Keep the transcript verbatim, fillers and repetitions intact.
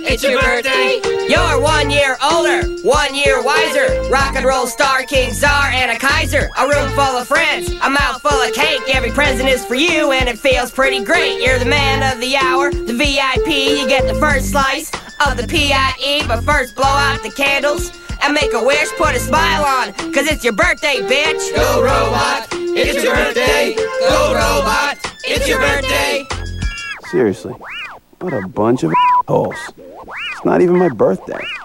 It's your birthday. You're one year older, one year wiser. Rock and roll star, king, czar, and a Kaiser. A room full of friends, a mouth full of cake. Every present is for you, and it feels pretty great. You're the man of the hour, the V I P. You get the first slice of the P I E. But first, blow out the candles and make a wish, put a smile on, cause it's your birthday, bitch. Go robot, it's your birthday. Go robot, it's your birthday. Seriously, what a bunch of holes. It's not even my birthday.